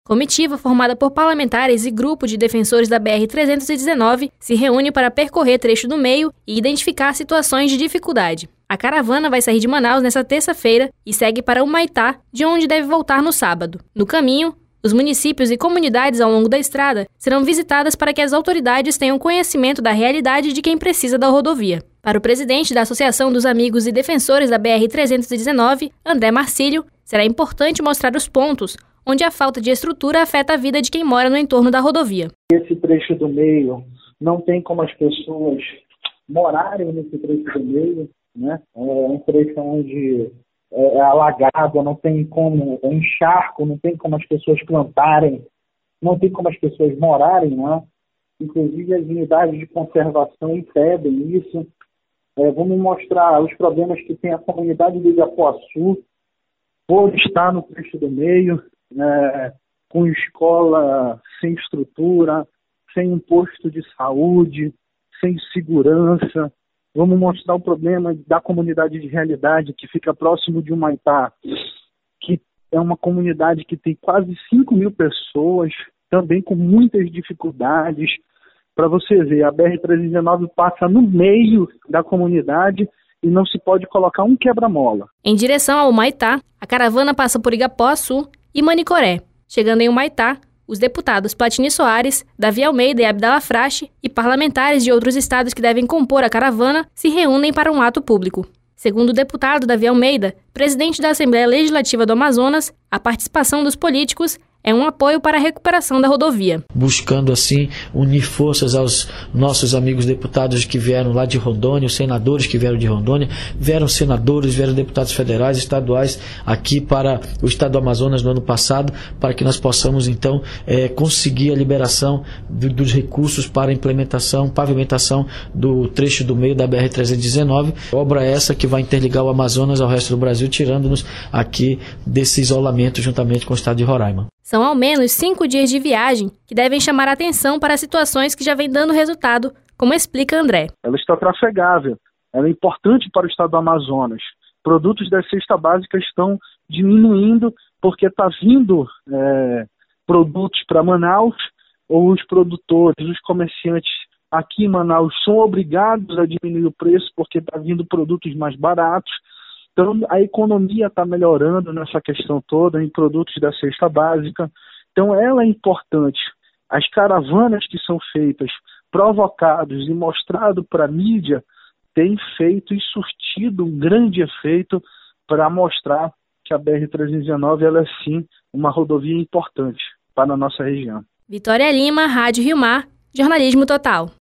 Comitiva formada por parlamentares e grupo de defensores da BR-319 se reúne para percorrer trecho do meio e identificar situações de dificuldade. A caravana vai sair de Manaus nesta terça-feira e segue para Humaitá, de onde deve voltar no sábado. No caminho, os municípios e comunidades ao longo da estrada serão visitadas para que as autoridades tenham conhecimento da realidade de quem precisa da rodovia. Para o presidente da Associação dos Amigos e Defensores da BR-319, André Marcílio, será importante mostrar os pontos onde a falta de estrutura afeta a vida de quem mora no entorno da rodovia. Esse trecho do meio, não tem como as pessoas morarem nesse trecho do meio, né? É um trecho onde é alagado, não tem como, é encharco, não tem como as pessoas plantarem, não tem como as pessoas morarem, né? Inclusive as unidades de conservação impedem isso. Vamos mostrar os problemas que tem a comunidade do Igapuaçu por estar no trecho do meio, com escola sem estrutura, sem um posto de saúde, sem segurança. Vamos mostrar o problema da comunidade de realidade que fica próximo de Humaitá, que é uma comunidade que tem quase 5 mil pessoas, também com muitas dificuldades. Para você ver, a BR-319 passa no meio da comunidade e não se pode colocar um quebra-mola. Em direção ao Humaitá, a caravana passa por Igapuaçu e Manicoré. Chegando em Humaitá, os deputados Platini Soares, Davi Almeida e Abdala Frache e parlamentares de outros estados que devem compor a caravana se reúnem para um ato público. Segundo o deputado Davi Almeida, presidente da Assembleia Legislativa do Amazonas, a participação dos políticos é um apoio para a recuperação da rodovia. Buscando, assim, unir forças aos nossos amigos deputados que vieram lá de Rondônia, os senadores que vieram de Rondônia, vieram senadores, vieram deputados federais, estaduais, aqui para o estado do Amazonas no ano passado, para que nós possamos, então, conseguir a liberação dos recursos para a implementação, pavimentação do trecho do meio da BR-319. Obra essa que vai interligar o Amazonas ao resto do Brasil, tirando-nos aqui desse isolamento juntamente com o estado de Roraima. São ao menos 5 dias de viagem que devem chamar a atenção para situações que já vêm dando resultado, como explica André. Ela está trafegável, ela é importante para o estado do Amazonas. Produtos da cesta básica estão diminuindo porque está vindo produtos para Manaus, ou os produtores, os comerciantes aqui em Manaus são obrigados a diminuir o preço porque está vindo produtos mais baratos. Então, a economia está melhorando nessa questão toda em produtos da cesta básica. Então, ela é importante. As caravanas que são feitas, provocados e mostrado para a mídia, têm feito e surtido um grande efeito para mostrar que a BR-319 ela é, sim, uma rodovia importante para a nossa região. Vitória Lima, Rádio Rio Mar, Jornalismo Total.